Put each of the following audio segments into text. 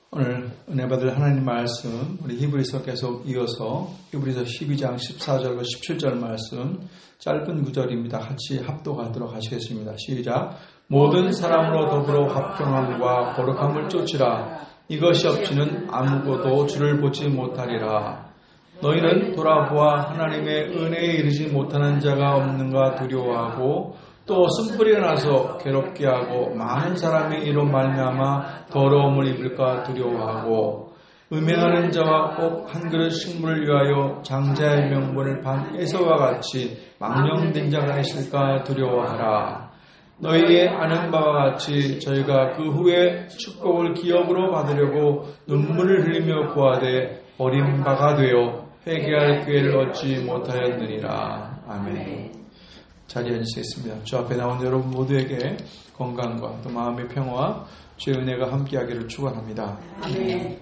오늘 은혜 받을 하나님 말씀, 우리 히브리서 계속 이어서 히브리서 12장 14절과 17절 말씀 짧은 구절입니다. 같이 합독하도록 하시겠습니다. 시작. 모든 사람으로 더불어 합평함과 거룩함을 쫓으라. 이것이 없이는 아무것도 주를 보지 못하리라. 너희는 돌아보아 하나님의 은혜에 이르지 못하는 자가 없는가 두려워하고 또 쓴뿌리가 나서 괴롭게 하고 많은 사람의 이로 말미암아 더러움을 입을까 두려워하고 음행하는 자와 꼭 한 그릇 식물을 위하여 장자의 명분을 반 에서와 같이 망령된 자가 있을까 두려워하라. 너희의 아는 바와 같이 저희가 그 후에 축복을 기업으로 받으려고 눈물을 흘리며 구하되 버린 바가 되어 회개할 기회를 얻지 못하였느니라. 아멘. 자리에 앉으시겠습니다. 주 앞에 나온 여러분 모두에게 건강과 또 마음의 평화와 주의 은혜가 함께하기를 축원합니다. 아멘.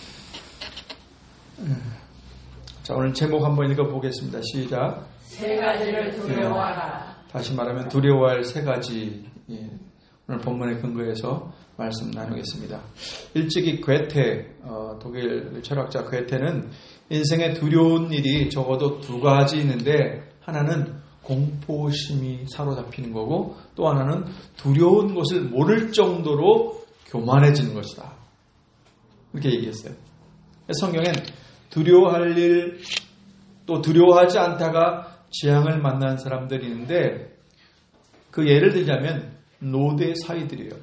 자, 오늘 제목 한번 읽어보겠습니다. 시작. 세 가지를 두려워하라. 다시 말하면 두려워할 세 가지. 오늘 본문의 근거에서 말씀 나누겠습니다. 일찍이 괴테, 독일 철학자 괴테는 인생에 두려운 일이 적어도 두 가지 있는데 하나는 공포심이 사로잡히는 거고 또 하나는 두려운 것을 모를 정도로 교만해지는 것이다. 이렇게 얘기했어요. 성경엔 두려워할 일 또 두려워하지 않다가 재앙을 만난 사람들이 있는데 그 예를 들자면 노대 사이들이에요.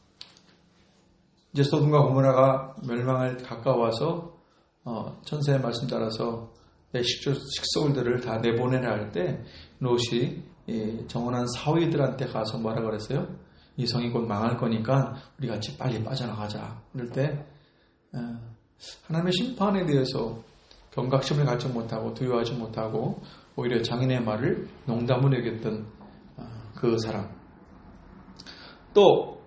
이제 소돔과 고모라가 멸망을 가까워서 천사의 말씀 따라서 내 식소들을 다 내보내라 할 때 롯이 정원한 사위들한테 가서 뭐라 그랬어요? 이 성이 곧 망할 거니까 우리 같이 빨리 빠져나가자. 그럴 때 하나님의 심판에 대해서 경각심을 갖지 못하고 두려워하지 못하고 오히려 장인의 말을 농담으로 여겼던 그 사람. 또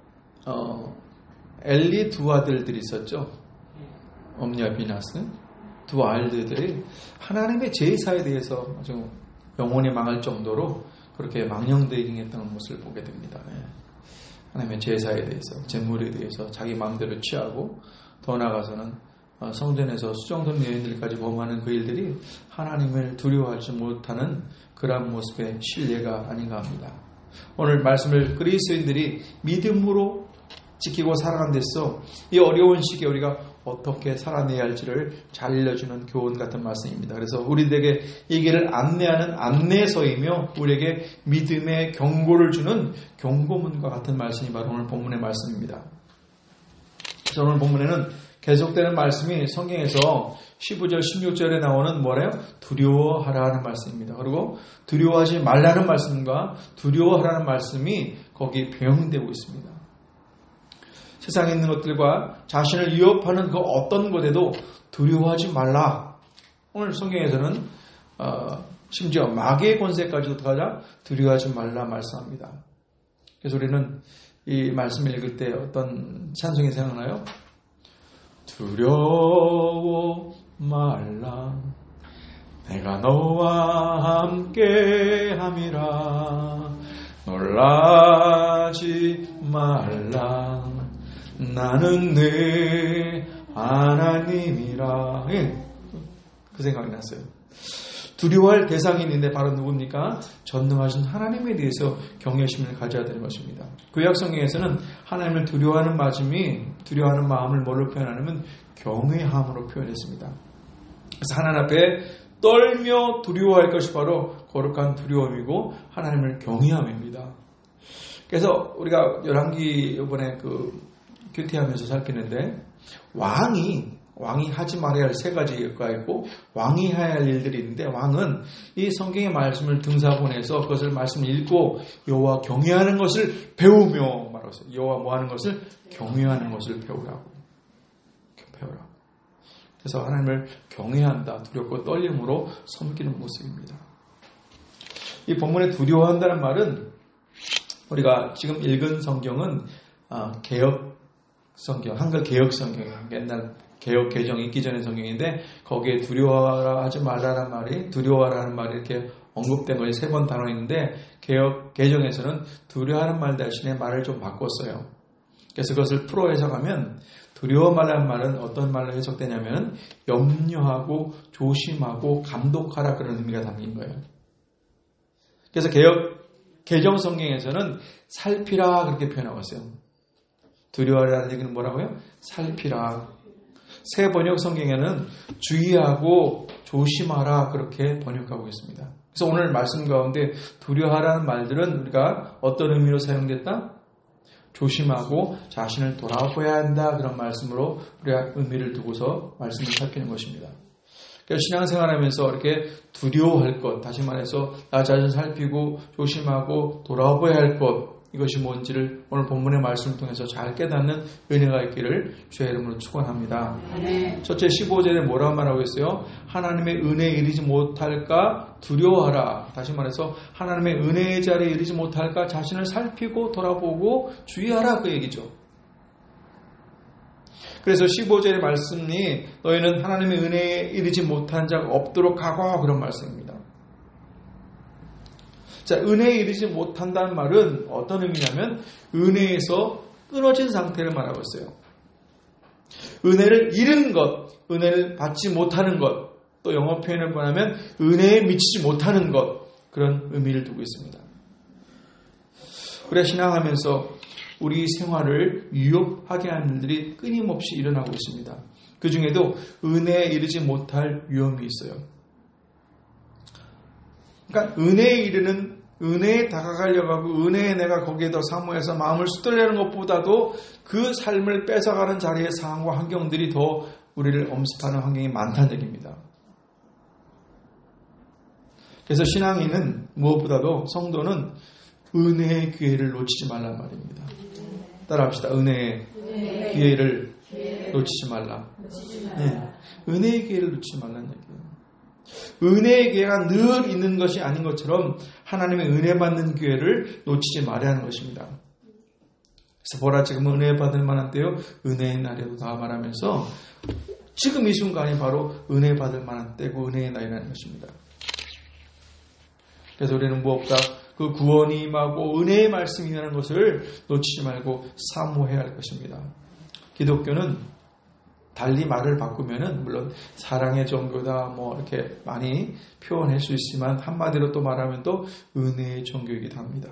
엘리 두 아들들이 있었죠. 엄니와 비나스. 두 아들들이 하나님의 제사에 대해서 아주 영원히 망할 정도로 그렇게 망령되게 행했던 모습을 보게 됩니다. 하나님의 제사에 대해서, 제물에 대해서 자기 마음대로 취하고 더 나아가서는 성전에서 수정된 여인들까지 범하는 그 일들이 하나님을 두려워하지 못하는 그러한 모습의 신뢰가 아닌가 합니다. 오늘 말씀을 그리스도인들이 믿음으로 지키고 살아간 데서 이 어려운 시기에 우리가 어떻게 살아내야 할지를 잘 알려주는 교훈 같은 말씀입니다. 그래서 우리들에게 이 길을 안내하는 안내서이며 우리에게 믿음의 경고를 주는 경고문과 같은 말씀이 바로 오늘 본문의 말씀입니다. 그래서 오늘 본문에는 계속되는 말씀이 성경에서 15절, 16절에 나오는 뭐래요? 두려워하라는 말씀입니다. 그리고 두려워하지 말라는 말씀과 두려워하라는 말씀이 거기 병행되고 있습니다. 세상에 있는 것들과 자신을 위협하는 그 어떤 것에도 두려워하지 말라. 오늘 성경에서는 심지어 마귀의 권세까지도 들어가자 두려워하지 말라 말씀합니다. 그래서 우리는 이 말씀을 읽을 때 어떤 찬송이 생각나요? 두려워 말라 내가 너와 함께 함이라 놀라지 말라 나는 내 하나님이라. 그 생각이 났어요. 두려워할 대상이 있는데 바로 누굽니까? 전능하신 하나님에 대해서 경외심을 가져야 되는 것입니다. 구약 성경에서는 하나님을 두려워하는 마음을 뭘로 표현하냐면 경외함으로 표현했습니다. 그래서 하나님 앞에 떨며 두려워할 것이 바로 거룩한 두려움이고 하나님을 경외함입니다. 그래서 우리가 열왕기 이번에 큐티하면서 살피는데 왕이 하지 말아야 할 세 가지가 있고 왕이 해야 할 일들이 있는데 왕은 이 성경의 말씀을 등사본해서 그것을 말씀을 읽고 여호와 경외하는 것을 배우며 말하세요. 여호와 뭐하는 것을 경외하는 것을 배우라고. 그래서 하나님을 경외한다. 두렵고 떨림으로 섬기는 모습입니다. 이 본문에 두려워한다는 말은 우리가 지금 읽은 성경은 개혁 성경, 한글 개혁 성경이에요. 옛날 개혁 개정 있기 전의 성경인데 거기에 두려워하지 말라는 말이 두려워하라는 말이 이렇게 언급된 것이 3번 단어 있는데 개혁 개정에서는 두려워하는 말 대신에 말을 좀 바꿨어요. 그래서 그것을 풀어 해석하면 두려워 말란 말은 어떤 말로 해석되냐면 염려하고 조심하고 감독하라 그런 의미가 담긴 거예요. 그래서 개정 성경에서는 살피라 그렇게 표현하고 있어요. 두려워하라는 얘기는 뭐라고요? 살피라. 새 번역 성경에는 주의하고 조심하라 그렇게 번역하고 있습니다. 그래서 오늘 말씀 가운데 두려워하라는 말들은 우리가 어떤 의미로 사용됐다? 조심하고 자신을 돌아보아야 한다 그런 말씀으로 우리가 의미를 두고서 말씀을 살피는 것입니다. 그래서 신앙생활하면서 이렇게 두려워할 것, 다시 말해서 나 자신을 살피고 조심하고 돌아보아야 할 것, 이것이 뭔지를 오늘 본문의 말씀을 통해서 잘 깨닫는 은혜가 있기를 주의 이름으로 축원합니다. 첫째 15절에 뭐라고 말하고 있어요? 하나님의 은혜에 이르지 못할까 두려워하라. 다시 말해서 하나님의 은혜의 자리에 이르지 못할까 자신을 살피고 돌아보고 주의하라 그 얘기죠. 그래서 15절의 말씀이 너희는 하나님의 은혜에 이르지 못한 자가 없도록 하고 그런 말씀입니다. 자, 은혜에 이르지 못한다는 말은 어떤 의미냐면 은혜에서 끊어진 상태를 말하고 있어요. 은혜를 잃은 것, 은혜를 받지 못하는 것, 또 영어 표현을 보면 은혜에 미치지 못하는 것, 그런 의미를 두고 있습니다. 우리가 신앙하면서 우리 생활을 위협하게 하는 일들이 끊임없이 일어나고 있습니다. 그 중에도 은혜에 이르지 못할 위험이 있어요. 그러니까 은혜에 이르는, 은혜에 다가가려고 하고 은혜에 내가 거기에 더 사모해서 마음을 쏟으려는 것보다도 그 삶을 뺏어가는 자리의 상황과 환경들이 더 우리를 엄습하는 환경이 많다는 얘기입니다. 그래서 신앙인은 무엇보다도 성도는 은혜의 기회를 놓치지 말란 말입니다. 따라합시다. 은혜의 기회를 놓치지 말라. 네. 은혜의 기회를 놓치지 말라는 얘기예요. 은혜의 기회가 늘 있는 것이 아닌 것처럼 하나님의 은혜 받는 기회를 놓치지 말아야 하는 것입니다. 그래서 보라 지금 은혜 받을 만한 때요 은혜의 날에도 다 말하면서 지금 이 순간이 바로 은혜 받을 만한 때고 은혜의 날이라는 것입니다. 그래서 우리는 무엇보다 그 구원이 임하고 은혜의 말씀이라는 것을 놓치지 말고 사모해야 할 것입니다. 기독교는 달리 말을 바꾸면은 물론 사랑의 종교다 뭐 이렇게 많이 표현할 수 있지만 한마디로 또 말하면 또 은혜의 종교이기도 합니다.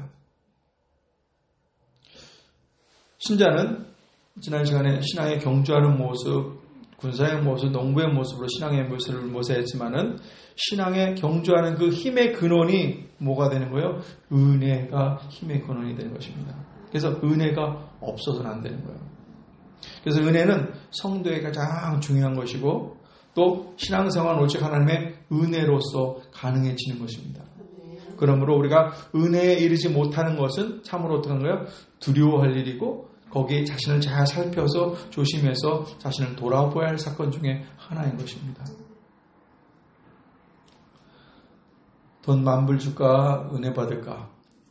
신자는 지난 시간에 신앙의 경주하는 모습, 군사의 모습, 농부의 모습으로 신앙의 모습을 모세했지만은 신앙의 경주하는 그 힘의 근원이 뭐가 되는 거예요? 은혜가 힘의 근원이 되는 것입니다. 그래서 은혜가 없어서는 안 되는 거예요. 그래서 은혜는 성도의 가장 중요한 것이고 또 신앙생활 오직 하나님의 은혜로서 가능해지는 것입니다. 그러므로 우리가 은혜에 이르지 못하는 것은 참으로 어떤 거예요? 두려워할 일이고 거기에 자신을 잘 살펴서 조심해서 자신을 돌아보아야 할 사건 중에 하나인 것입니다. 돈 만불 줄까? 은혜 받을까?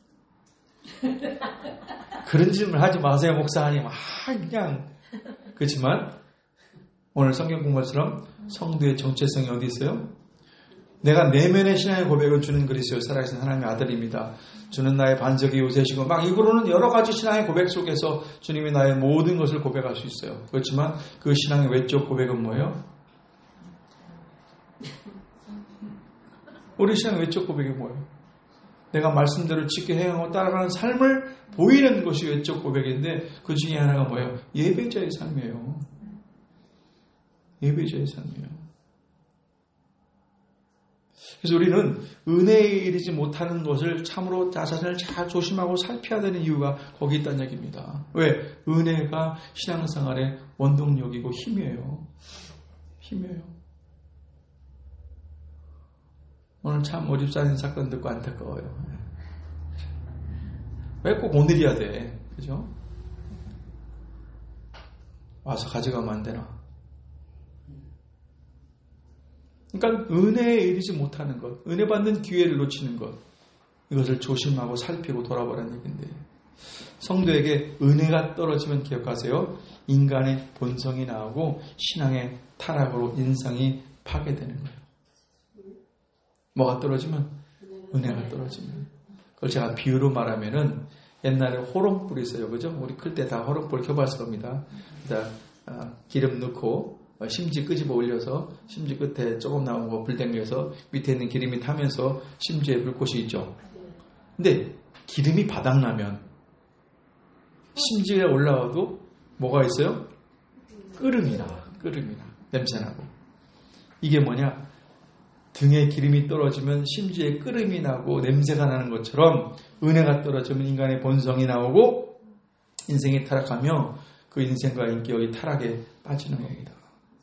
그런 질문을 하지 마세요, 목사님. 그냥. 그렇지만 오늘 성경 공부처럼 성도의 정체성이 어디 있어요? 내가 내면의 신앙의 고백을 주는 그리스도의 살아계신 하나님의 아들입니다. 주는 나의 반석이 요새시고 막 이거로는 여러 가지 신앙의 고백 속에서 주님이 나의 모든 것을 고백할 수 있어요. 그렇지만 그 신앙의 외적 고백은 뭐예요? 우리 신앙의 외적 고백이 뭐예요? 내가 말씀대로 지켜 행하고 따라가는 삶을 보이는 것이 외적 고백인데 그 중에 하나가 뭐예요? 예배자의 삶이에요. 예배자의 삶이에요. 그래서 우리는 은혜에 이르지 못하는 것을 참으로 자신을 잘 조심하고 살펴야 되는 이유가 거기 있다는 얘기입니다. 왜? 은혜가 신앙생활의 원동력이고 힘이에요. 힘이에요. 오늘 참 오집살인 사건 듣고 안타까워요. 왜 꼭 오늘이야 돼? 그죠? 와서 가져가면 안 되나? 그러니까 은혜에 이르지 못하는 것, 은혜 받는 기회를 놓치는 것, 이것을 조심하고 살피고 돌아보라는 얘기인데 성도에게 은혜가 떨어지면 기억하세요. 인간의 본성이 나오고 신앙의 타락으로 인상이 파괴되는 거예요. 뭐가 떨어지면? 은혜가 떨어지면. 그걸 제가 비유로 말하면은 옛날에 호롱불이 있어요. 그죠? 우리 클 때 다 호롱불 켜봤을 겁니다. 기름 넣고 심지 끄집어 올려서 심지 끝에 조금 나온 거 불 당겨서 밑에 있는 기름이 타면서 심지에 불꽃이 있죠. 근데 기름이 바닥나면 심지에 올라와도 뭐가 있어요? 끓음이 나. 냄새나고. 이게 뭐냐? 등에 기름이 떨어지면 심지에 끓음이 나고 냄새가 나는 것처럼 은혜가 떨어지면 인간의 본성이 나오고 인생이 타락하며 그 인생과 인격이 타락에 빠지는 겁니다.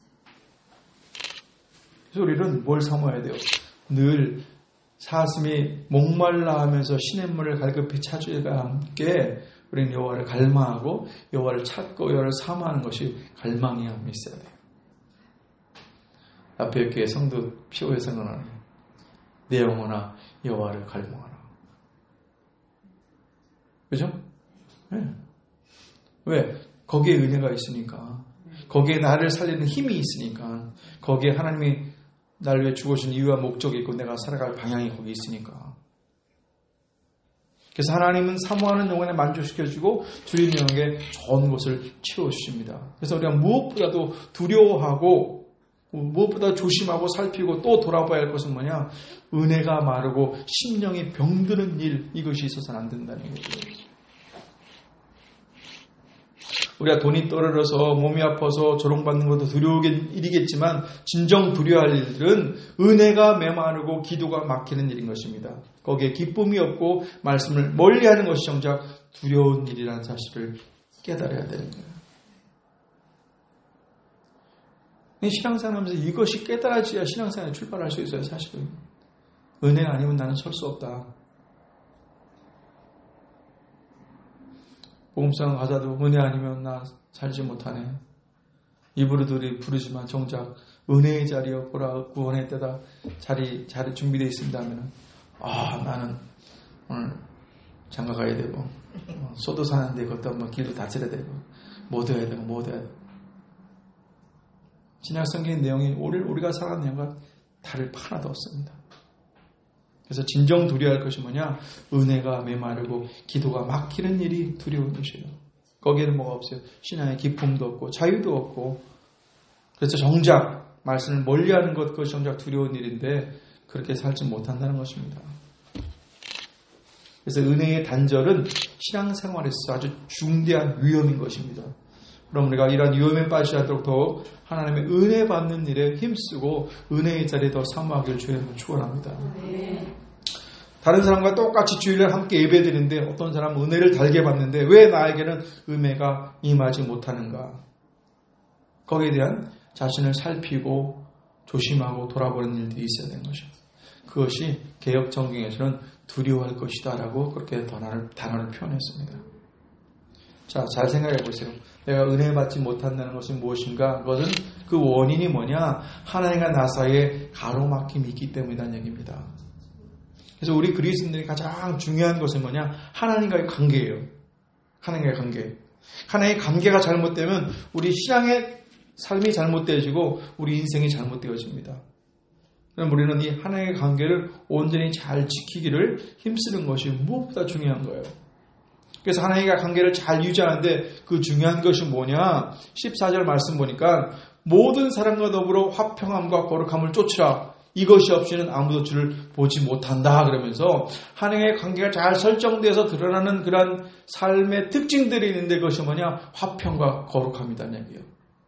그래서 우리는 뭘 삼아야 돼요? 늘 사슴이 목말라 하면서 시냇물을 갈급히 찾으와 함께 우리는 여호와를 갈망하고 여호와를 찾고 여호와를 사모하는 것이 갈망이 함이 있어야 돼요. 앞에 교회 성도 피오의 선언하는 내 영혼아 여호와를 갈망하라. 그죠? 네. 왜? 거기에 은혜가 있으니까. 거기에 나를 살리는 힘이 있으니까. 거기에 하나님이 나를 위해 죽으신 이유와 목적이 있고 내가 살아갈 방향이 거기 있으니까. 그래서 하나님은 사모하는 영혼에 만족시켜주고 주님 영혼에 좋은 것을 채워주십니다. 그래서 우리가 무엇보다도 두려워하고 무엇보다 조심하고 살피고 또 돌아봐야 할 것은 뭐냐? 은혜가 마르고 심령이 병드는 일, 이것이 있어서는 안 된다는 거죠. 우리가 돈이 떨어져서 몸이 아파서 조롱받는 것도 두려운 일이겠지만 진정 두려워할 일들은 은혜가 메마르고 기도가 막히는 일인 것입니다. 거기에 기쁨이 없고 말씀을 멀리하는 것이 정작 두려운 일이라는 사실을 깨달아야 되는 거예요. 신앙생활하면서 이것이 깨달아져야 신앙생활에 출발할 수 있어요. 사실은 은혜가 아니면 나는 설 수 없다. 복음성 가사도 은혜 아니면 나 살지 못하네. 입으로들이 부르지만 정작 은혜의 자리여 보라 구원의 때다 자리 준비되어 있습니다 하면 나는 오늘 장가 가야 되고 소도 사는데 그것도 한번 길도 다쳐야 되고 뭐 해야 되고 신약 성경의 내용이 우리가 살아가는 내용과 다를 바 하나도 없습니다. 그래서 진정 두려워할 것이 뭐냐? 은혜가 메마르고 기도가 막히는 일이 두려운 것이에요. 거기에는 뭐가 없어요? 신앙의 기쁨도 없고 자유도 없고. 그래서 정작 말씀을 멀리하는 것, 그것이 정작 두려운 일인데 그렇게 살지 못한다는 것입니다. 그래서 은혜의 단절은 신앙생활에서 아주 중대한 위험인 것입니다. 그럼 우리가 이런 위험에 빠지지 않도록 더욱 하나님의 은혜 받는 일에 힘쓰고 은혜의 자리에 더 사모하기를 주님은 축원합니다. 다른 사람과 똑같이 주일날 함께 예배드리는데 어떤 사람은 은혜를 달게 받는데 왜 나에게는 은혜가 임하지 못하는가? 거기에 대한 자신을 살피고 조심하고 돌아보는 일들이 있어야 되는 것이죠. 그것이 개역 성경에서는 두려워할 것이다 라고 그렇게 단어를 표현했습니다. 자, 잘 생각해 보세요. 내가 은혜 받지 못한다는 것은 무엇인가? 그것은 그 원인이 뭐냐? 하나님과 나 사이에 가로막힘이 있기 때문이라는 얘기입니다. 그래서 우리 그리스도인들이 가장 중요한 것은 뭐냐? 하나님과의 관계예요. 하나님과의 관계. 하나님의 관계가 잘못되면 우리 신앙의 삶이 잘못되어지고 우리 인생이 잘못되어집니다. 그럼 우리는 이 하나님의 관계를 온전히 잘 지키기를 힘쓰는 것이 무엇보다 중요한 거예요. 그래서 하나님과 관계를 잘 유지하는데 그 중요한 것이 뭐냐? 14절 말씀 보니까 모든 사람과 더불어 화평함과 거룩함을 쫓으라. 이것이 없이는 아무도 주를 보지 못한다. 그러면서 하나님의 관계가 잘 설정돼서 드러나는 그런 삶의 특징들이 있는데 그것이 뭐냐? 화평과 거룩함이라는 얘기예요.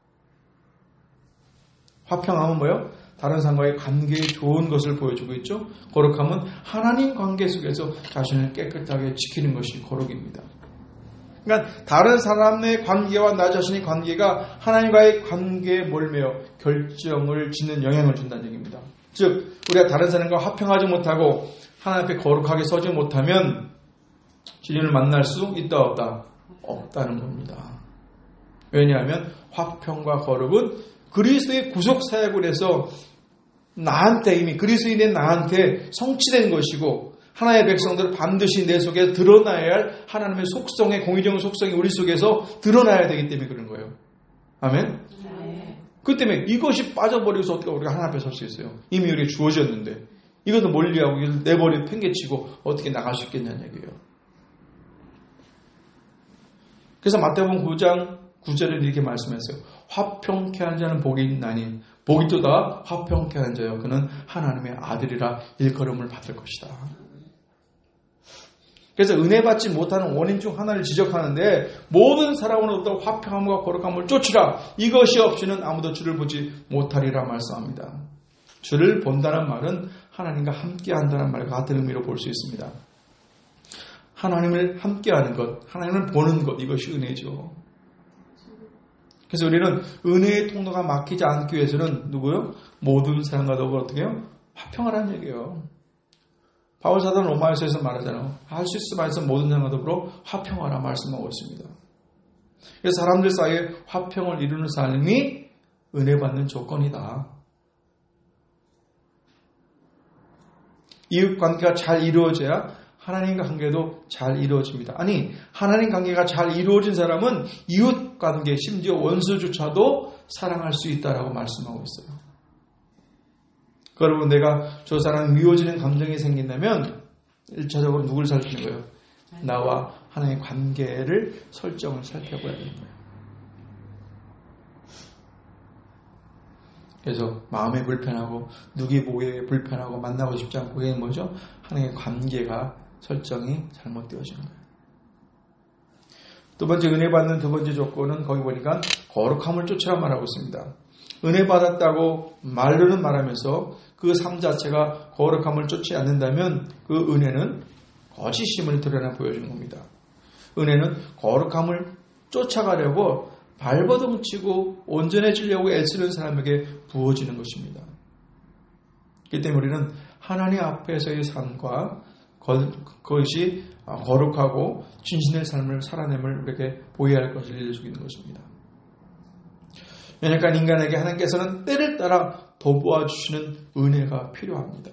화평함은 뭐예요? 다른 사람과의 관계에 좋은 것을 보여주고 있죠. 거룩함은 하나님 관계 속에서 자신을 깨끗하게 지키는 것이 거룩입니다. 그러니까 다른 사람의 관계와 나 자신의 관계가 하나님과의 관계에 몰매어 결정을 짓는 영향을 준다는 얘기입니다. 즉 우리가 다른 사람과 화평하지 못하고 하나님 앞에 거룩하게 서지 못하면 주님을 만날 수 있다 없다? 없다는 겁니다. 왜냐하면 화평과 거룩은 그리스도의 구속 사역을 해서 나한테 이미 그리스도인의 나한테 성취된 것이고 하나님의 백성들은 반드시 내 속에 드러나야 할 하나님의 속성의 공의적 속성이 우리 속에서 드러나야 되기 때문에 그런 거예요. 아멘? 그 때문에 이것이 빠져버려서 어떻게 우리가 하나님 앞에 설 수 있어요? 이미 우리에게 주어졌는데 이것도 멀리하고 내버려 팽개치고 어떻게 나갈 수 있겠냐는 얘기예요. 그래서 마태복음 9장 9절에 이렇게 말씀했어요. 화평케 한 자는 복이 있나니 복이 또다 화평케 한 자여 그는 하나님의 아들이라 일컬음을 받을 것이다. 그래서 은혜 받지 못하는 원인 중 하나를 지적하는데 모든 사람으로부터 화평함과 거룩함을 쫓으라. 이것이 없이는 아무도 주를 보지 못하리라 말씀합니다. 주를 본다는 말은 하나님과 함께한다는 말과 같은 의미로 볼 수 있습니다. 하나님을 함께하는 것, 하나님을 보는 것, 이것이 은혜죠. 그래서 우리는 은혜의 통로가 막히지 않기 위해서는 누구요? 모든 사람과 더불어 어떻게 해요? 화평하라는 얘기예요. 바울 사도는 로마서에서 말하잖아요. 할 수 있을 말씀 모든 사람과 더불어 화평하라 말씀하고 있습니다. 그래서 사람들 사이에 화평을 이루는 삶이 은혜 받는 조건이다. 이웃 관계가 잘 이루어져야 하나님 관계도 잘 이루어집니다. 아니, 하나님 관계가 잘 이루어진 사람은 이웃 관계, 심지어 원수조차도 사랑할 수 있다라고 말씀하고 있어요. 여러분, 내가 저 사람 미워지는 감정이 생긴다면 1차적으로 누굴 살피는 거예요? 나와 하나님의 관계를 설정을 살펴봐야 되는 거예요. 그래서 마음에 불편하고 누기 보기에 불편하고 만나고 싶지 않고 그게 뭐죠? 하나님의 관계가 설정이 잘못되어지는 거예요. 두 번째 은혜 받는 두 번째 조건은 거기 보니까 거룩함을 쫓으라 말하고 있습니다. 은혜 받았다고 말로는 말하면서 그 삶 자체가 거룩함을 쫓지 않는다면 그 은혜는 거짓임을 드러나 보여주는 겁니다. 은혜는 거룩함을 쫓아가려고 발버둥 치고 온전해지려고 애쓰는 사람에게 부어지는 것입니다. 그렇기 때문에 우리는 하나님 앞에서의 삶과 그것이 거룩하고 진실의 삶을 살아냄을 우리에게 보여야 할 것을 알려주기는 것입니다. 왜냐하면 인간에게 하나님께서는 때를 따라 도와주시는 은혜가 필요합니다.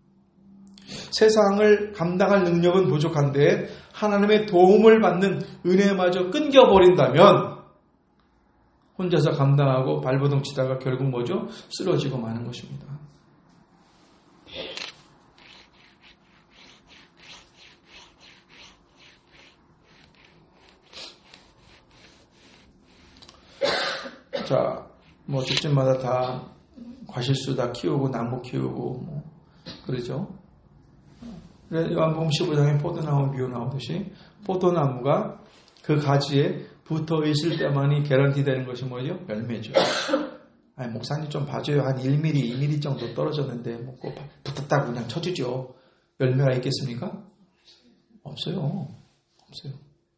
세상을 감당할 능력은 부족한데 하나님의 도움을 받는 은혜마저 끊겨버린다면 혼자서 감당하고 발버둥 치다가 결국 뭐죠? 쓰러지고 마는 것입니다. 자, 뭐 집집마다 다 과실수 다 키우고 나무 키우고 뭐 그러죠. 요한복음 15장에 포도나무 비유 나오듯이 포도나무가 그 가지에 붙어 있을 때만이 개런티 되는 것이 뭐죠? 열매죠. 아니, 목사님 좀 봐줘요. 한 1mm, 2mm 정도 떨어졌는데 뭐 붙었다고 그냥 쳐주죠. 열매가 있겠습니까? 없어요. 없어요.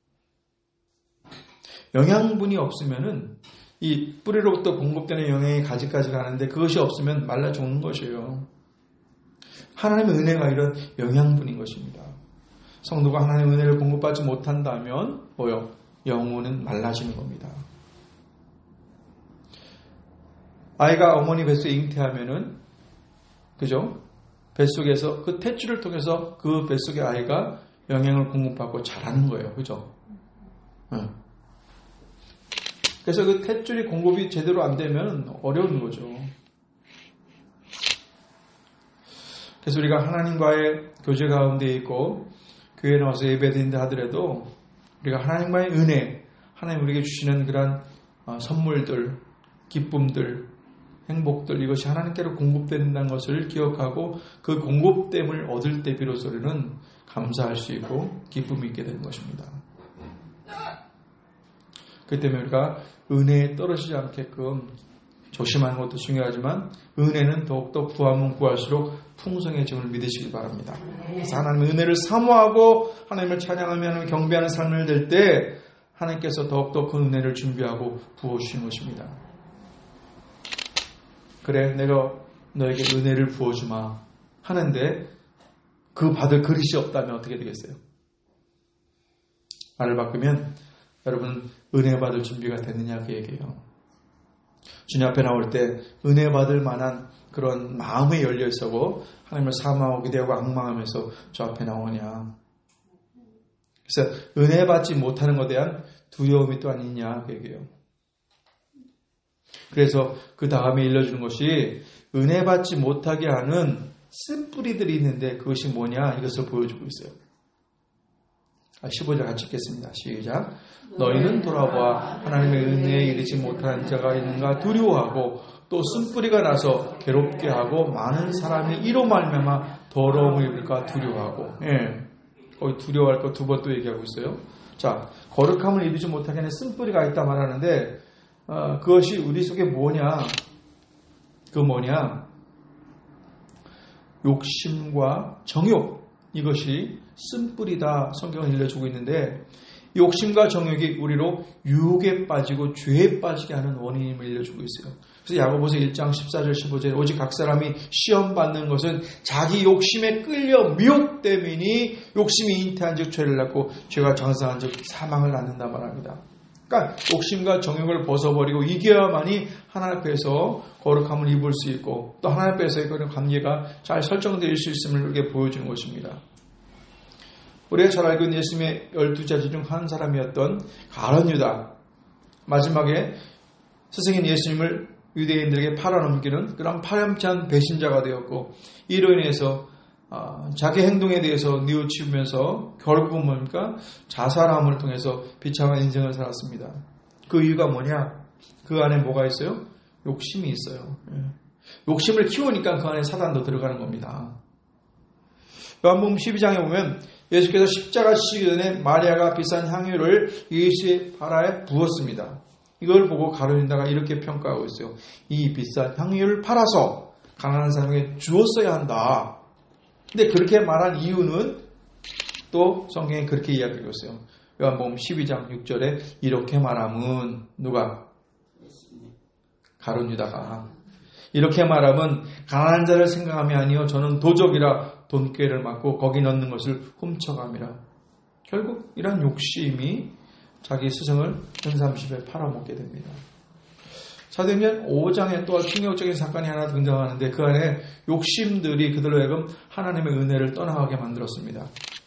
영양분이 없으면은 이 뿌리로부터 공급되는 영양이 가지까지 가는데 그것이 없으면 말라 죽는 것이에요. 하나님의 은혜가 이런 영양분인 것입니다. 성도가 하나님의 은혜를 공급받지 못한다면 뭐요? 영혼은 말라지는 겁니다. 아이가 어머니 뱃속에 잉태하면은 그죠? 뱃속에서 그 탯줄을 통해서 그 뱃속의 아이가 영양을 공급받고 자라는 거예요. 그죠? 그래서 그 탯줄이 공급이 제대로 안 되면 어려운 거죠. 그래서 우리가 하나님과의 교제 가운데 있고 교회에 나와서 예배드린다 하더라도 우리가 하나님과의 은혜, 하나님 우리에게 주시는 그런 선물들, 기쁨들, 행복들 이것이 하나님께로 공급된다는 것을 기억하고 그 공급됨을 얻을 때 비로소 우리는 감사할 수 있고 기쁨이 있게 되는 것입니다. 그렇기 때문에 우리가 은혜에 떨어지지 않게끔 조심하는 것도 중요하지만 은혜는 더욱더 구하면 구할수록 풍성해짐을 믿으시기 바랍니다. 그래서 하나님의 은혜를 사모하고 하나님을 찬양하며 하나님을 경배하는 삶을 될 때 하나님께서 더욱더 그 은혜를 준비하고 부어주시는 것입니다. 그래, 내가 너에게 은혜를 부어주마 하는데 그 받을 그릇이 없다면 어떻게 되겠어요? 말을 바꾸면 여러분 은혜 받을 준비가 됐느냐 그 얘기예요. 주님 앞에 나올 때 은혜 받을 만한 그런 마음에 열려 있어고 하나님을 사모하고 기대하고 앙망하면서 저 앞에 나오냐. 그래서 은혜 받지 못하는 것에 대한 두려움이 또한 있냐 그 얘기예요. 그래서 그 다음에 일러주는 것이 은혜 받지 못하게 하는 쓴뿌리들이 있는데 그것이 뭐냐 이것을 보여주고 있어요. 15절 같이 읽겠습니다. 시작. 너희는 돌아보아 하나님의 은혜에 이르지 못한 자가 있는가 두려워하고 또 쓴뿌리가 나서 괴롭게 하고 많은 사람이 이로 말미암아 더러움을 입을까 두려워하고. 거기 두려워할 거 두 번 또 얘기하고 있어요. 자, 거룩함을 이루지 못하게 하는 쓴뿌리가 있다 말하는데 그것이 우리 속에 뭐냐? 그 뭐냐? 욕심과 정욕, 이것이 쓴뿌리다 성경은 일러주고 있는데, 욕심과 정욕이 우리로 유혹에 빠지고 죄에 빠지게 하는 원인임을 일러주고 있어요. 그래서 야고보서 1장 14절 15절 오직 각 사람이 시험 받는 것은 자기 욕심에 끌려 미혹됨이니 욕심이 잉태한 즉 죄를 낳고 죄가 장성한 즉 사망을 낳는다 말합니다. 그러니까 욕심과 정욕을 벗어버리고 이겨야만이 하나님 앞에서 거룩함을 입을 수 있고 또 하나님 앞에서의 그런 관계가 잘 설정되어 수 있음을 이렇게 보여주는 것입니다. 우리가 잘 알고 있는 예수님의 12자지 중 한 사람이었던 가룟 유다, 마지막에 스승인 예수님을 유대인들에게 팔아넘기는 그런 파렴치한 배신자가 되었고, 이로 인해서 자기 행동에 대해서 뉘우치면서 결국은 뭡니까? 자살함을 통해서 비참한 인생을 살았습니다. 그 이유가 뭐냐? 그 안에 뭐가 있어요? 욕심이 있어요. 욕심을 키우니까 그 안에 사단도 들어가는 겁니다. 요한복음 12장에 보면 예수께서 십자가 지시기 전에 마리아가 비싼 향유를 예수의 발아에 부었습니다. 이걸 보고 가룟 유다가 이렇게 평가하고 있어요. 이 비싼 향유를 팔아서 가난한 사람에게 주었어야 한다. 근데 그렇게 말한 이유는 또 성경에 그렇게 이야기하고 있어요. 요한복음 12장 6절에 이렇게 말함은 누가? 가룟 유다가 이렇게 말하면 가난한 자를 생각함이 아니요 저는 도적이라 돈꾀를 맞고 거기 넣는 것을 훔쳐감이라. 결국 이런 욕심이 자기 스승을 현30에 팔아먹게 됩니다. 사도행전 5장에 또 충격적인 사건이 하나 등장하는데 그 안에 욕심들이 그들로 하여금 하나님의 은혜를 떠나가게 만들었습니다.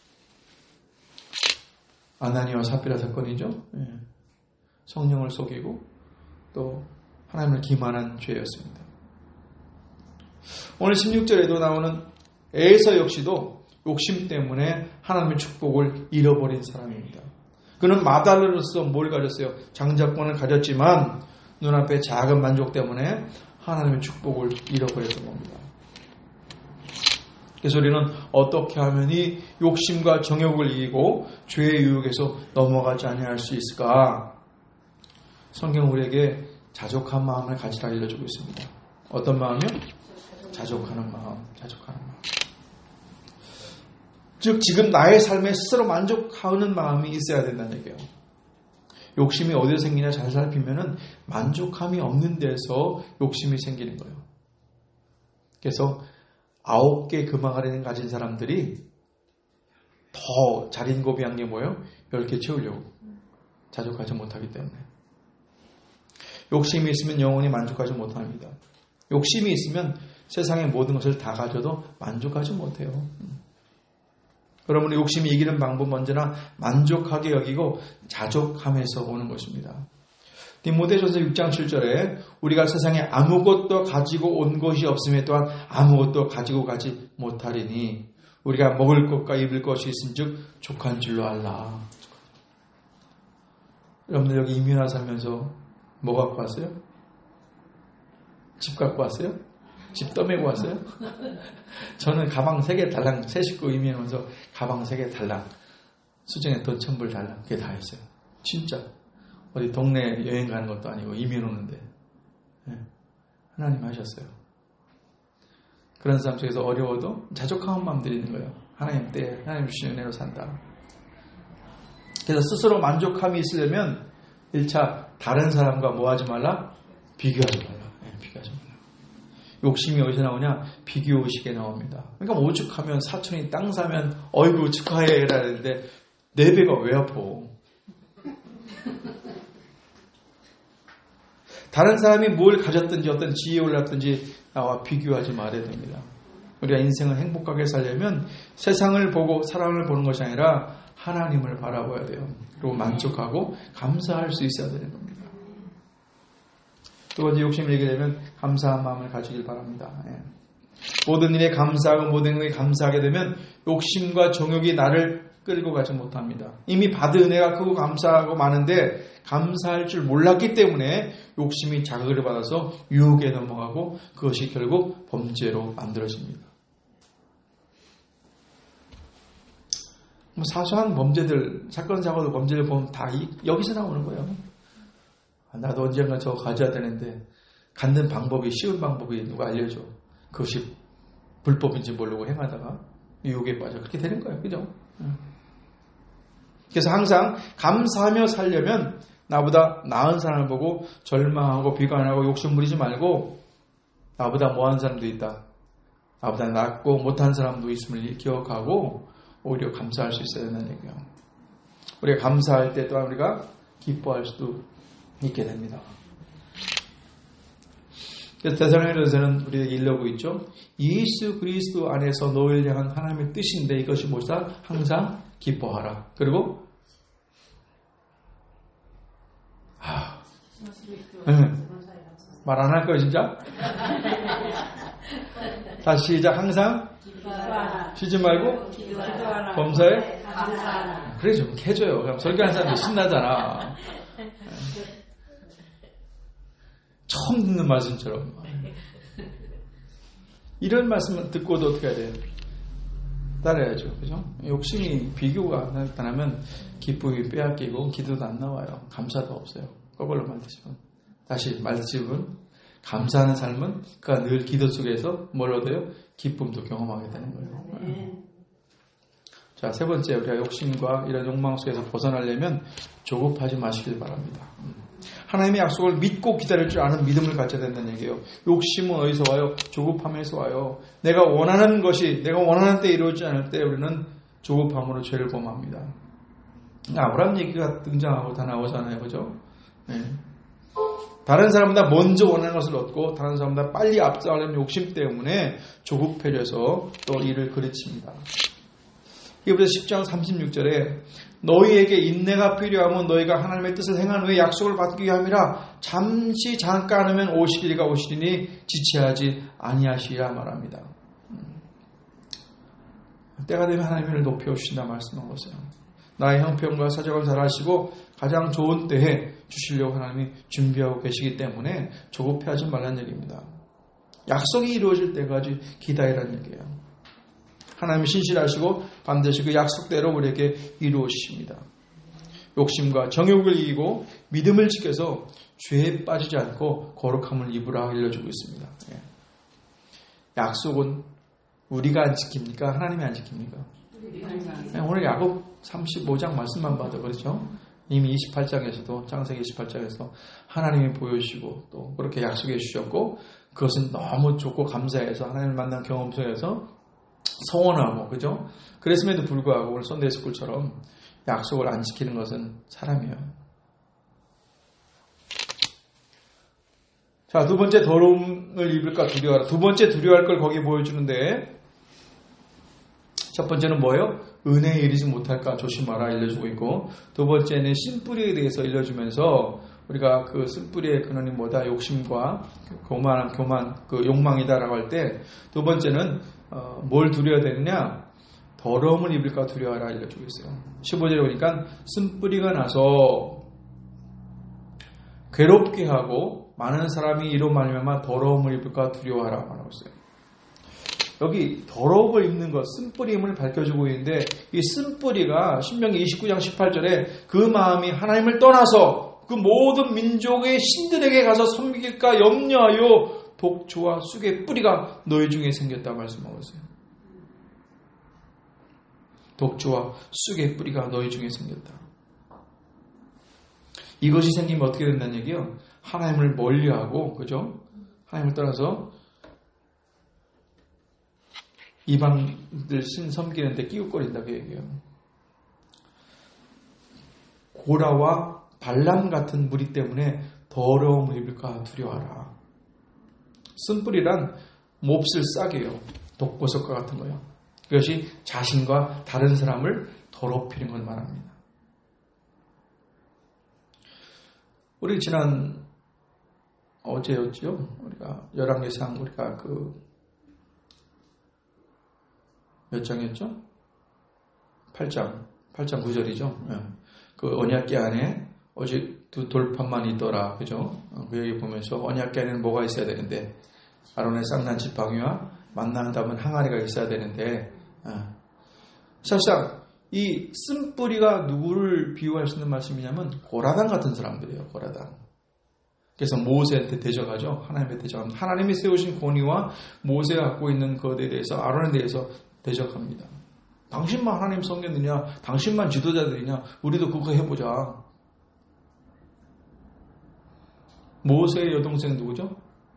아나니와 삽비라 사건이죠. 성령을 속이고 또 하나님을 기만한 죄였습니다. 오늘 16절에도 나오는 에서 역시도 욕심 때문에 하나님의 축복을 잃어버린 사람입니다. 그는 마달로로서 뭘 가졌어요? 장자권을 가졌지만 눈앞에 작은 만족 때문에 하나님의 축복을 잃어버렸던 겁니다. 그래서 우리는 어떻게 하면 이 욕심과 정욕을 이기고 죄의 유혹에서 넘어가지 아니할 수 있을까? 성경 우리에게 자족한 마음을 가지라 알려주고 있습니다. 어떤 마음이요? 자족하는 마음, 자족하는 마음. 즉 지금 나의 삶에 스스로 만족하는 마음이 있어야 된다는 얘기예요. 욕심이 어디서 생기냐 잘 살피면은 만족함이 없는 데서 욕심이 생기는 거예요. 그래서 9개 금왕아리를 가진 사람들이 더 자린고비한 게 뭐예요? 10개 채우려고. 자족하지 못하기 때문에. 욕심이 있으면 영원히 만족하지 못합니다. 욕심이 있으면 세상의 모든 것을 다 가져도 만족하지 못해요. 여러분의 욕심이 이기는 방법은 언제나 만족하게 여기고 자족함에서 오는 것입니다. 디모데전서 6장 7절에 우리가 세상에 아무것도 가지고 온 것이 없음에 또한 아무것도 가지고 가지 못하리니 우리가 먹을 것과 입을 것이 있은즉 족한 줄로 알라. 여러분들 여기 이민화 살면서 뭐 갖고 왔어요? 집 갖고 왔어요? 집 떠매고 왔어요? 저는 가방 3개 달랑, 새 식구 이민하면서 가방 3개 달랑, 수정에 돈 1,000불 달랑, 그게 다 했어요. 진짜. 어디 동네 여행 가는 것도 아니고 이민 오는데. 네. 하나님 하셨어요. 그런 삶 속에서 어려워도 자족한 마음 드리는 거예요. 하나님 때, 하나님 주신 은혜로 산다. 그래서 스스로 만족함이 있으려면 1차 다른 사람과 뭐 하지 말라? 비교하지 말라. 네, 비교하지 말라. 욕심이 어디서 나오냐? 비교의식에 나옵니다. 그러니까 오죽하면 사촌이 땅 사면 어이구 축하해 라는데 내 배가 왜 아파? 다른 사람이 뭘 가졌든지 어떤 지혜에 올랐든지 나와 비교하지 말아야 됩니다. 우리가 인생을 행복하게 살려면 세상을 보고 사랑을 보는 것이 아니라 하나님을 바라봐야 돼요. 그리고 만족하고 감사할 수 있어야 되는 겁니다. 두 번째 욕심을 얘기하면 감사한 마음을 가지길 바랍니다. 모든 일에 감사하고 모든 일에 감사하게 되면 욕심과 정욕이 나를 끌고 가지 못합니다. 이미 받은 은혜가 크고 감사하고 많은데 감사할 줄 몰랐기 때문에 욕심이 자극을 받아서 유혹에 넘어가고 그것이 결국 범죄로 만들어집니다. 사소한 범죄들, 사건, 사고도 범죄를 보면 다 여기서 나오는 거예요. 나도 언젠가 저거 가져야 되는데 갖는 방법이 쉬운 방법이 누가 알려줘. 그것이 불법인지 모르고 행하다가 유혹에 빠져 그렇게 되는 거예요. 그죠? 그래서 항상 감사하며 살려면 나보다 나은 사람을 보고 절망하고 비관하고 욕심 부리지 말고 나보다 못한 사람도 있다. 나보다 낫고 못한 사람도 있음을 기억하고 오히려 감사할 수 있어야 된다는 얘기예요. 우리가 감사할 때 또한 우리가 기뻐할 수도 있게 됩니다. 그래서 데살로니가전서는 우리에게 일러고 있죠. 예수 그리스도 안에서 너희를 향한 하나님의 뜻인데 이것이 무엇이다? 항상 기뻐하라. 그리고 말 안 할 거예요 진짜? 다시 시작. 항상 쉬지 말고 범사에 그래 좀 해줘요. 그럼 설교하는 사람들 신나잖아. 처음 듣는 말씀처럼. 이런 말씀을 듣고도 어떻게 해야 돼요? 따라야죠. 그죠? 욕심이 비교가 나타나면 기쁨이 빼앗기고 기도도 안 나와요. 감사도 없어요. 거꾸로 말드시면. 다시 말드시면 감사하는 삶은 그가 늘 기도 속에서 뭘 얻어요? 기쁨도 경험하게 되는 거예요. 자, 세 번째, 우리가 욕심과 이런 욕망 속에서 벗어나려면 조급하지 마시길 바랍니다. 하나님의 약속을 믿고 기다릴 줄 아는 믿음을 갖춰야 된다는 얘기예요. 욕심은 어디서 와요? 조급함에서 와요. 내가 원하는 것이 내가 원하는 때 이루어지지 않을 때 우리는 조급함으로 죄를 범합니다. 아브라함 얘기가 등장하고 다 나오잖아요. 그죠? 네. 다른 사람보다 먼저 원하는 것을 얻고 다른 사람보다 빨리 앞서가려는 욕심 때문에 조급해져서 또 일을 그르칩니다. 이부터 10장 36절에 너희에게 인내가 필요하면 너희가 하나님의 뜻을 행한 후에 약속을 받기 위함이라 잠시 잠깐 하면 오시리가 오시리니 지체하지 아니하시리라 말합니다. 때가 되면 하나님을 높여주신다 말씀한 것이에요. 나의 형편과 사정을 잘 아시고 가장 좋은 때에 주시려고 하나님이 준비하고 계시기 때문에 조급해하지 말라는 얘기입니다. 약속이 이루어질 때까지 기다리라는 얘기예요. 하나님이 신실하시고 반드시 그 약속대로 우리에게 이루어주십니다. 욕심과 정욕을 이기고 믿음을 지켜서 죄에 빠지지 않고 거룩함을 입으라 알려주고 있습니다. 약속은 우리가 안 지킵니까? 하나님이 안 지킵니까? 오늘 야곱 35장 말씀만 봐도 그렇죠? 이미 28장에서도 창세기 28장에서 하나님이 보여주시고 또 그렇게 약속해 주셨고 그것은 너무 좋고 감사해서 하나님을 만난 경험 속에서 서원하고 그죠? 그랬음에도 불구하고 오늘 선데이 스쿨처럼 약속을 안 지키는 것은 사람이에요. 자, 두 번째 더러움을 입을까 두려워하라. 두 번째 두려워할 걸 거기 보여주는데 첫 번째는 뭐예요? 은혜에 이르지 못할까 조심하라 알려주고 있고 두 번째는 쓴뿌리에 대해서 알려주면서 우리가 그 쓴뿌리의 근원이 뭐다? 욕심과 교만, 그 욕망이다라고 할 때 두 번째는 뭘 두려워야 되느냐? 더러움을 입을까 두려워하라 알려주고 있어요. 15절에 보니까 쓴뿌리가 나서 괴롭게 하고 많은 사람이 이로 말미암아 더러움을 입을까 두려워하라 말하고 있어요. 여기 더러움을 입는 것, 쓴뿌리임을 밝혀주고 있는데 이 쓴뿌리가 신명기 29장 18절에 그 마음이 하나님을 떠나서 그 모든 민족의 신들에게 가서 섬길까 염려하여 독주와 쑥의 뿌리가 너희 중에 생겼다 말씀하고 있어요. 독주와 쑥의 뿌리가 너희 중에 생겼다. 이것이 생기면 어떻게 된다는 얘기요? 하나님을 멀리하고 그죠? 하나님을 떠나서 이방들 신 섬기는데 끼웃거린다 그 얘기예요. 고라와 발람 같은 무리 때문에 더러움을 입을까 두려워하라. 쓴뿌리란 몹쓸 싹이에요. 독보석과 같은 거예요. 그것이 자신과 다른 사람을 더럽히는 걸 말합니다. 우리 지난 어제였죠? 우리가 열왕기상 우리가 몇 장이었죠? 8장. 8장 9절이죠. 그 언약궤 안에 오직 2 돌판만 있더라. 그죠? 그 여기 보면서 언약궤 안에는 뭐가 있어야 되는데 아론의 쌍난 지팡이와 만나는 담은 항아리가 있어야 되는데 사실상 이 쓴뿌리가 누구를 비유할 수 있는 말씀이냐면 고라당 같은 사람들이에요. 고라당. 그래서 모세한테 대적하죠. 하나님한테 대적합니다. 하나님이 세우신 권위와 모세가 갖고 있는 것에 대해서 아론에 대해서 대적합니다. 당신만 하나님 섬겼느냐? 당신만 지도자들이냐? 우리도 그거 해보자. 모세의 여동생 누구죠?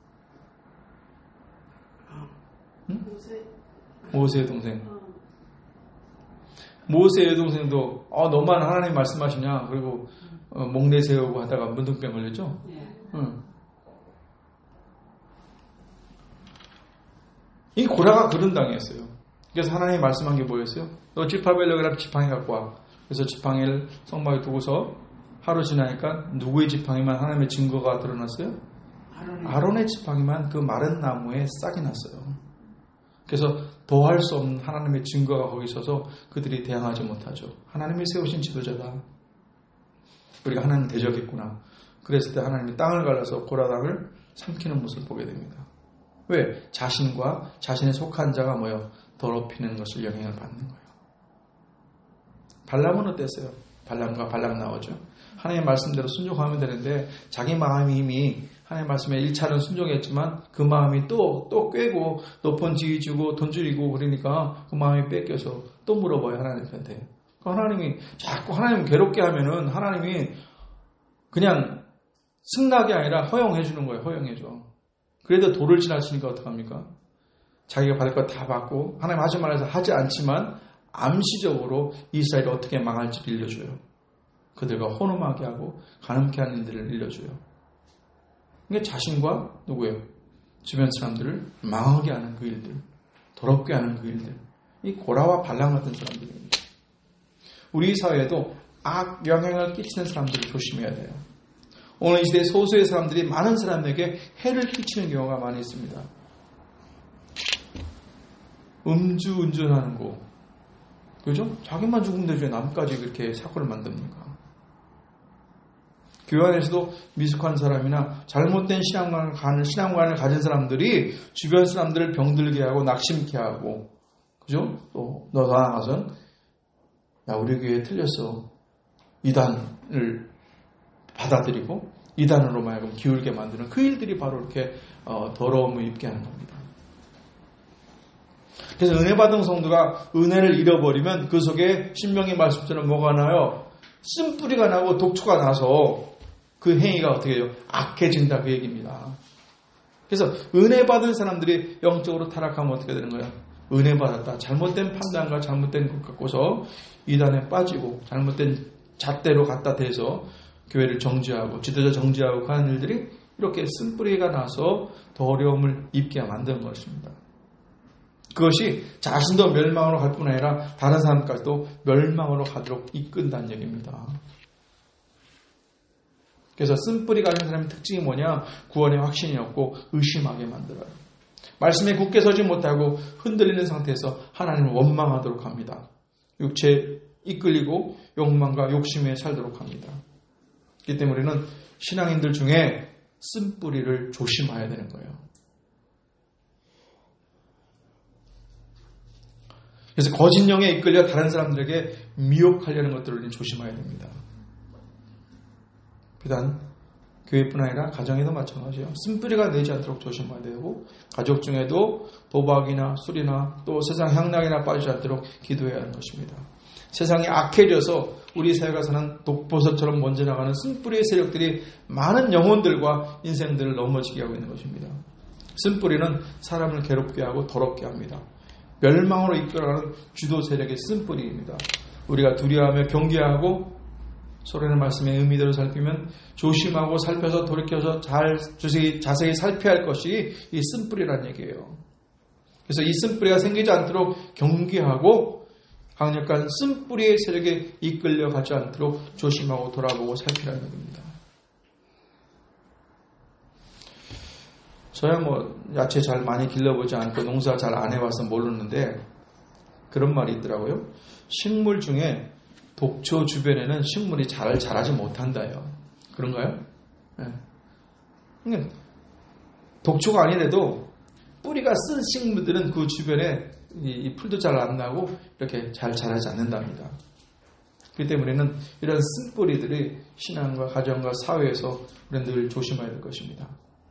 응? 모세의 동생. 모세의 여동생도 너만 하나님 말씀하시냐? 그리고 목내 세우고 하다가 문둥병 걸렸죠? 응. 이 고라가 그런 당이었어요. 그래서 하나님이 말씀한 게 뭐였어요? 너 지파벨력이라 지팡이 갖고 와. 그래서 지팡이를 성막에 두고서 하루 지나니까 누구의 지팡이만 하나님의 증거가 드러났어요? 아론의 지팡이만 그 마른 나무에 싹이 났어요. 그래서 더할 수 없는 하나님의 증거가 거기 있어서 그들이 대항하지 못하죠. 하나님이 세우신 지도자다. 우리가 하나님 대적했구나. 그랬을 때 하나님이 땅을 갈라서 고라당을 삼키는 모습을 보게 됩니다. 왜? 자신과 자신에 속한 자가 뭐요? 더럽히는 것을 영향을 받는 거예요. 발람은 어땠어요? 발람과 발락 나오죠. 하나님의 말씀대로 순종하면 되는데 자기 마음이 이미 하나님의 말씀에 1차는 순종했지만 그 마음이 또 꿰고 높은 지위 주고 돈 줄이고 그러니까 그 마음이 뺏겨서 또 물어봐요. 하나님한테. 하나님이 자꾸 하나님 괴롭게 하면은 하나님이 그냥 승낙이 아니라 허용해 주는 거예요. 허용해줘. 그래도 도를 지나치니까 어떡합니까? 자기가 받을 거 다 받고 하나님 하지 말아서 하지 않지만 암시적으로 이스라엘이 어떻게 망할지를 일러줘요. 그들과 혼음하게 하고 가늠케 하는 일들을 일러줘요. 이게 자신과 누구예요? 주변 사람들을 망하게 하는 그 일들, 더럽게 하는 그 일들. 이 고라와 발람 같은 사람들입니다. 우리 사회에도 악 영향을 끼치는 사람들을 조심해야 돼요. 오늘 이 시대 소수의 사람들이 많은 사람에게 해를 끼치는 경우가 많이 있습니다. 음주운전하는 거, 그죠? 자기만 죽으면 되죠. 남까지 그렇게 사고를 만듭니까? 교회 안에서도 미숙한 사람이나 잘못된 신앙관을 가진 사람들이 주변 사람들을 병들게 하고 낙심케 하고, 그죠? 또 너 나가선 야 우리 교회 틀렸어. 이단을 받아들이고 이단으로 말하면 기울게 만드는 그 일들이 바로 이렇게 더러움을 입게 하는 겁니다. 그래서 은혜 받은 성도가 은혜를 잃어버리면 그 속에 신명의 말씀처럼 뭐가 나요? 쓴뿌리가 나고 독초가 나서 그 행위가 어떻게 해요? 악해진다 그 얘기입니다. 그래서 은혜 받은 사람들이 영적으로 타락하면 어떻게 되는 거예요? 은혜 받았다. 잘못된 판단과 잘못된 것 갖고서 이단에 빠지고 잘못된 잣대로 갖다 대서 교회를 정지하고 지도자 정지하고 하는 일들이 이렇게 쓴뿌리가 나서 더 어려움을 입게 만드는 것입니다. 그것이 자신도 멸망으로 갈 뿐 아니라 다른 사람까지도 멸망으로 가도록 이끈다는 얘기입니다. 그래서 쓴뿌리 가진 사람의 특징이 뭐냐? 구원의 확신이 없고 의심하게 만들어요. 말씀에 굳게 서지 못하고 흔들리는 상태에서 하나님을 원망하도록 합니다. 육체에 이끌리고 욕망과 욕심에 살도록 합니다. 그렇기 때문에 우리는 신앙인들 중에 쓴뿌리를 조심해야 되는 거예요. 그래서 거짓 영에 이끌려 다른 사람들에게 미혹하려는 것들을 조심해야 됩니다. 비단 교회뿐 아니라 가정에도 마찬가지예요. 쓴뿌리가 내지 않도록 조심해야 되고 가족 중에도 도박이나 술이나 또 세상 향락이나 빠지지 않도록 기도해야 하는 것입니다. 세상이 악해져서 우리 사회가 사는 독버섯처럼 먼저 나가는 쓴뿌리의 세력들이 많은 영혼들과 인생들을 넘어지게 하고 있는 것입니다. 쓴뿌리는 사람을 괴롭게 하고 더럽게 합니다. 멸망으로 이끌어가는 주도 세력의 쓴뿌리입니다. 우리가 두려워하며 경계하고 소리는 말씀의 의미대로 살피면 조심하고 살펴서 돌이켜서 자세히 살펴야 할 것이 이 쓴뿌리라는 얘기예요. 그래서 이 쓴뿌리가 생기지 않도록 경계하고 강력한 쓴뿌리의 세력에 이끌려 가지 않도록 조심하고 돌아보고 살피라는 얘기입니다. 저야 야채 잘 많이 길러보지 않고 농사 잘 안 해봐서 모르는데 그런 말이 있더라고요. 식물 중에 독초 주변에는 식물이 잘 자라지 못한다요. 그런가요? 네. 그러니까 독초가 아니라도 뿌리가 쓴 식물들은 그 주변에 이 풀도 잘 안 나고 이렇게 잘 자라지 않는답니다. 그렇기 때문에는 이런 쓴뿌리들이 신앙과 가정과 사회에서 우리는 늘 조심해야 될 것입니다.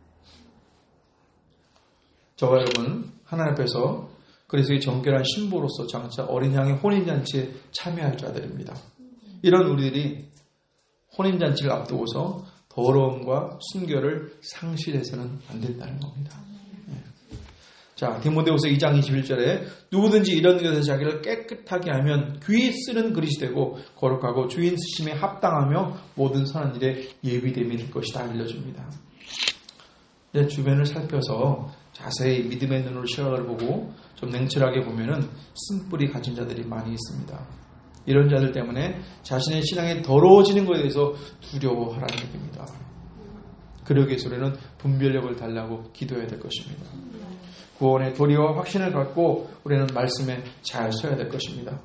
저와 여러분 하나님 앞에서 그리스도의 정결한 신부로서 장차 어린 양의 혼인잔치에 참여할 자들입니다. 이런 우리들이 혼인잔치를 앞두고서 더러움과 순결을 상실해서는 안 된다는 겁니다. 자, 디모데후서 2장 21절에 누구든지 이런 것에서 자기를 깨끗하게 하면 귀 쓰는 그릇이 되고 거룩하고 주인 쓰심에 합당하며 모든 선한 일에 예비됨이 될 것이다 알려줍니다. 내 주변을 살펴서 자세히 믿음의 눈으로 시각을 보고 좀 냉철하게 보면은 쓴뿌리 가진 자들이 많이 있습니다. 이런 자들 때문에 자신의 신앙이 더러워지는 것에 대해서 두려워하라는 얘기입니다. 그러기 위해서 우리는 분별력을 달라고 기도해야 될 것입니다. 구원의 도리와 확신을 갖고 우리는 말씀에 잘 서야 될 것입니다.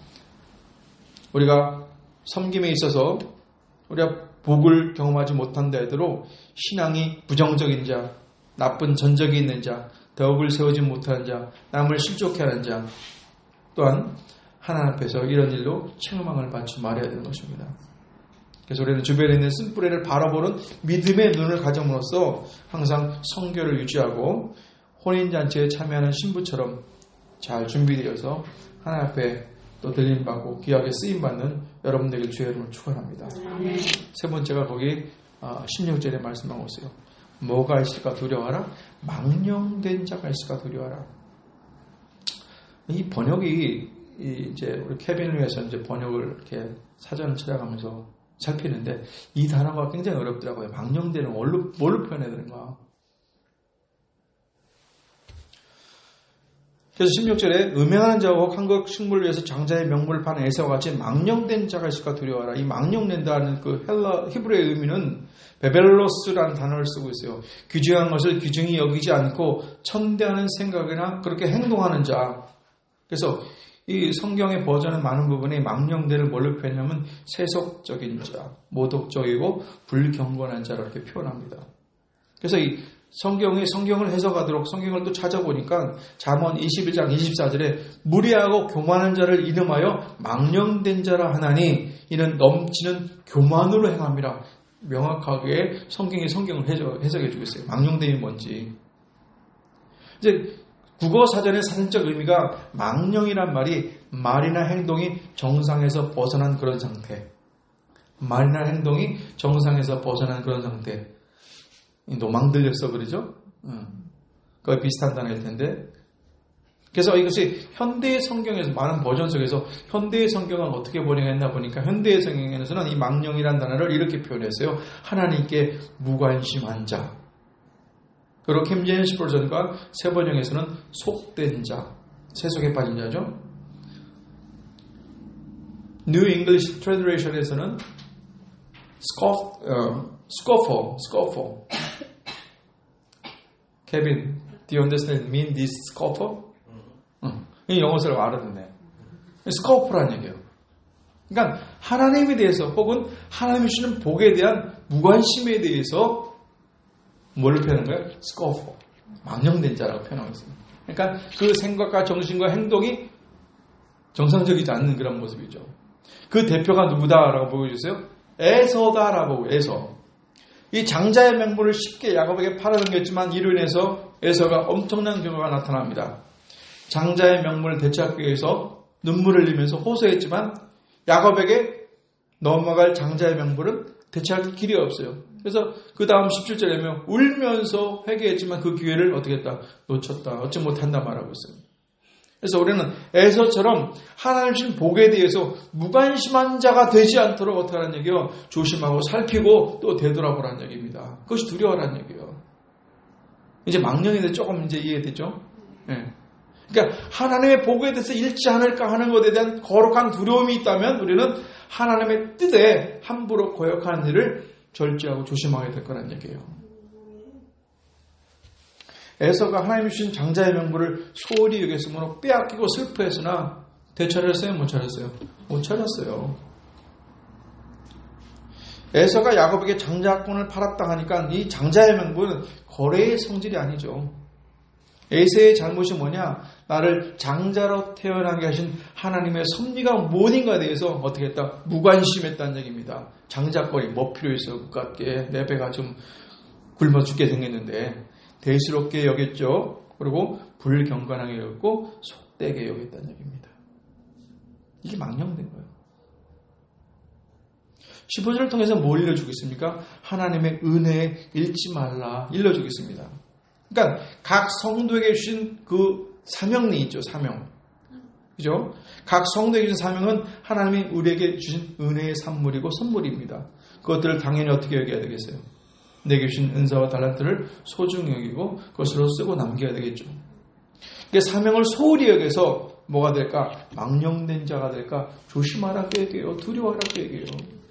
우리가 섬김에 있어서 우리가 복을 경험하지 못한다 하더라도 신앙이 부정적인 자, 나쁜 전적이 있는 자, 덕을 세우지 못하는 자, 남을 실족해 하는 자 또한 하나님 앞에서 이런 일로 책망을 받지 말아야 되는 것입니다. 그래서 우리는 주변에 있는 쓴뿌리를 바라보는 믿음의 눈을 가짐으로써 항상 성결을 유지하고 혼인잔치에 참여하는 신부처럼 잘 준비되어서 하나님 앞에 또 들림받고 귀하게 쓰임받는 여러분들에게 주의 이름을 축원합니다. 세 번째가 거기 16절에 말씀하고 있어요. 뭐가 있을까 두려워하라? 망령된 자가 있을까 두려워하라. 이 번역이 이제 우리 케빈을 위해서 이제 번역을 이렇게 사전을 찾아가면서 살피는데 이 단어가 굉장히 어렵더라고요. 망령되는 뭘로 표현해야 되는가? 그래서 16절에 음행하는 자와 한국 식물을 위해서 장자의 명물을 파는 에서와 같이 망령된 자가 있을까 두려워하라. 이 망령된다는 그 헬라 히브리의 의미는 베벨로스라는 단어를 쓰고 있어요. 귀중한 것을 귀중히 여기지 않고 천대하는 생각이나 그렇게 행동하는 자. 그래서 이 성경의 버전은 많은 부분이 망령되를 뭘로 표현하면 세속적인 자, 모독적이고 불경건한 자로 이렇게 표현합니다. 그래서 이 성경을 해석하도록 성경을 또 찾아보니까 잠언 21장 24절에 무리하고 교만한 자를 이름하여 망령된 자라 하나니 이는 넘치는 교만으로 행함이라. 명확하게 성경을 해석해 주고 있어요. 망령됨이 뭔지. 이제 국어 사전의 사전적 의미가 망령이란 말이나 행동이 정상에서 벗어난 그런 상태. 말이나 행동이 정상에서 벗어난 그런 상태. 노망 들렸어 그러죠? 거의 비슷한 단어일 텐데. 그래서 이것이 현대의 성경에서 많은 버전 속에서 현대의 성경은 어떻게 번역했나 보니까 현대의 성경에서는 이 망령이라는 단어를 이렇게 표현했어요. 하나님께 무관심한 자. 그리고 킴 제임스 버전과 새 번역에서는 속된 자, 세속에 빠진 자죠. New English Translation에서는 scoffer. Kevin, do you understand mean this scoffer? 이 영어를 알아듣네. scoffer란 얘기예요. 그러니까 하나님에 대해서 혹은 하나님이 주시는 복에 대한 무관심에 대해서 뭘 표현한 거예요? scoffer. 망령된 자라고 표현하고 있습니다. 그러니까 그 생각과 정신과 행동이 정상적이지 않는 그런 모습이죠. 그 대표가 누구다라고 보여주세요. 에서다라고 에서. 이 장자의 명분을 쉽게 야곱에게 팔아넘겼지만 이로 인해서 에서가 엄청난 결과가 나타납니다. 장자의 명분을 되찾기 위해서 눈물을 흘리면서 호소했지만 야곱에게 넘어갈 장자의 명분은 되찾을 길이 없어요. 그래서 그 다음 17절에 울면서 회개했지만 그 기회를 어떻게 했다? 놓쳤다. 얻지 못한다 말하고 있어요. 그래서 우리는 에서처럼 하나님 주신 복에 대해서 무관심한 자가 되지 않도록 어떻게 하라는 얘기요? 조심하고 살피고 또 되돌아보라는 얘기입니다. 그것이 두려워라는 얘기예요. 이제 망령인데 조금 이제 이해되죠? 네. 그러니까 하나님의 복에 대해서 잃지 않을까 하는 것에 대한 거룩한 두려움이 있다면 우리는 하나님의 뜻에 함부로 거역하는 일을 절제하고 조심하게 될 거란 얘기예요. 에서가 하나님이 주신 장자의 명분을 소홀히 여겼으므로 빼앗기고 슬퍼했으나 되찾았어요? 못 찾았어요? 못 찾았어요. 에서가 야곱에게 장자권을 팔았다 하니까 이 장자의 명분은 거래의 성질이 아니죠. 에서의 잘못이 뭐냐? 나를 장자로 태어나게 하신 하나님의 섭리가 무엇인가에 대해서 어떻게 했다? 무관심했다는 얘기입니다. 장자권이 뭐 필요해서 그 같게 내 배가 좀 굶어 죽게 생겼는데 대수롭게 여겼죠. 그리고 불경건하게 여겼고 속되게 여겼다는 얘기입니다. 이게 망령된 거예요. 15절을 통해서 뭘 일러주고 있습니까? 하나님의 은혜에 잃지 말라 일러주고 있습니다. 그러니까 각 성도에게 주신 그 사명이 있죠. 사명. 그죠? 각 성도에게 주신 사명은 하나님이 우리에게 주신 은혜의 산물이고 선물입니다. 그것들을 당연히 어떻게 여겨야 되겠어요? 내게 주신 은사와 달란트를 소중히 여기고 그것으로 쓰고 남겨야 되겠죠. 그러니까 사명을 소홀히 여겨서 뭐가 될까? 망령된 자가 될까? 조심하라고 얘기해요. 두려워하라고 얘기해요.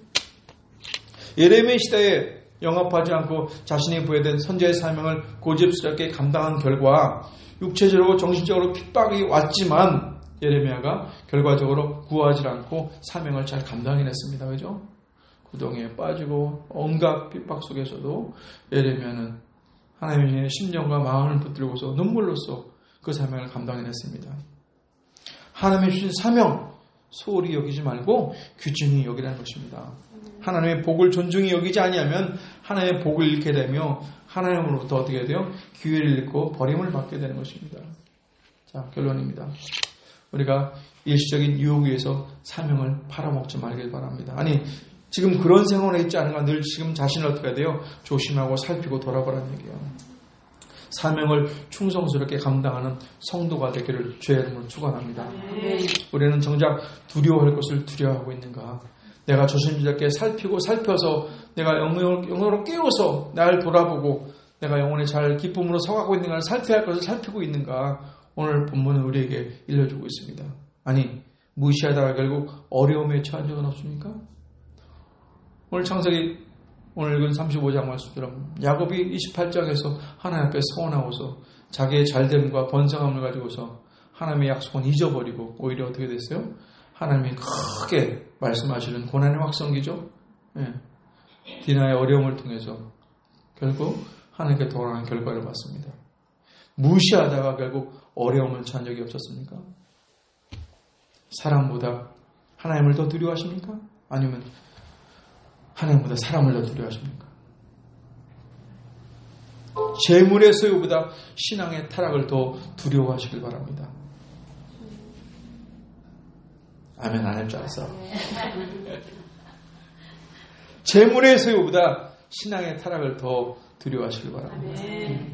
예레미야 시대에 영합하지 않고 자신이 부여된 선지자의 사명을 고집스럽게 감당한 결과 육체적으로 정신적으로 핍박이 왔지만 예레미야가 결과적으로 구하지 않고 사명을 잘 감당해냈습니다. 그죠? 구덩이에 빠지고 온갖 핍박 속에서도 예레미야는 하나님의 심령과 마음을 붙들고서 눈물로써 그 사명을 감당해냈습니다. 하나님의 주신 사명 소홀히 여기지 말고 귀중히 여기라는 것입니다. 하나님의 복을 존중히 여기지 아니하면 하나님의 복을 잃게 되며 하나님으로부터 어떻게 돼요? 기회를 잃고 버림을 받게 되는 것입니다. 자, 결론입니다. 우리가 일시적인 유혹에 의해서 사명을 팔아먹지 말길 바랍니다. 아니, 지금 그런 생활에 있지 않은가 늘 지금 자신을 어떻게 해야 돼요? 조심하고 살피고 돌아보라는 얘기예요. 사명을 충성스럽게 감당하는 성도가 되기를 주의 이름으로 축원합니다. 우리는 정작 두려워할 것을 두려워하고 있는가? 내가 조심스럽게 살피고 살펴서 내가 영으로 깨워서 나를 돌아보고 내가 영혼의 잘 기쁨으로 서가고 있는가를 살펴야 할 것을 살피고 있는가? 오늘 본문은 우리에게 일러주고 있습니다. 아니, 무시하다가 결국 어려움에 처한 적은 없습니까? 오늘 창세기 오늘 읽은 35장 말씀처럼 야곱이 28장에서 하나님 앞에 서원하고서 자기의 잘됨과 번성함을 가지고서 하나님의 약속은 잊어버리고 오히려 어떻게 됐어요? 하나님이 크게 말씀하시는 고난의 확성기죠. 예. 디나의 어려움을 통해서 결국 하나님께 돌아가는 결과를 봤습니다. 무시하다가 결국 어려움을 처한 적이 없었습니까? 사람보다 하나님을 더 두려워하십니까? 아니면 하나님보다 사람을 더 두려워하십니까? 재물의 소유보다 신앙의 타락을 더 두려워하시길 바랍니다. 아멘 안 할 줄 알았어. 재물의 소유보다 신앙의 타락을 더 두려워하시길 바랍니다.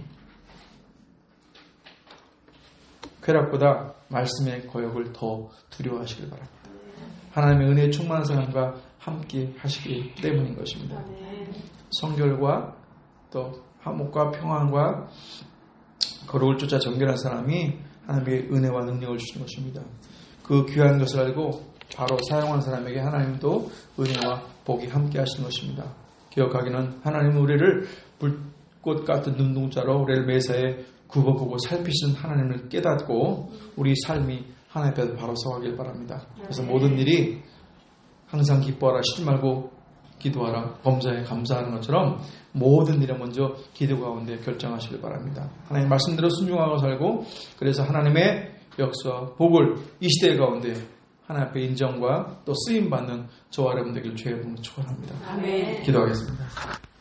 쾌락보다 말씀의 거역을 더 두려워하시길 바랍니다. 하나님의 은혜의 충만한 사람과 함께 하시기 때문인 것입니다. 성결과 또 화목과 평안과 거룩을 쫓아 정결한 사람이 하나님의 은혜와 능력을 주시는 것입니다. 그 귀한 것을 알고 바로 사용한 사람에게 하나님도 은혜와 복이 함께 하시는 것입니다. 기억하기는 하나님은 우리를 불꽃 같은 눈동자로 우리를 매사에 굽어보고 살피시는 하나님을 깨닫고 우리 삶이 하나님 앞에 바로 서가길 바랍니다. 그래서 모든 일이 항상 기뻐하라, 쉬지 말고 기도하라, 범사에 감사하는 것처럼 모든 일에 먼저 기도 가운데 결정하시길 바랍니다. 하나님 말씀대로 순종하고 살고 그래서 하나님의 역사와 복을 이 시대 가운데 하나님 앞에 인정과 또 쓰임받는 저와 여러분들에게 주의 이름으로 축원합니다. 기도하겠습니다.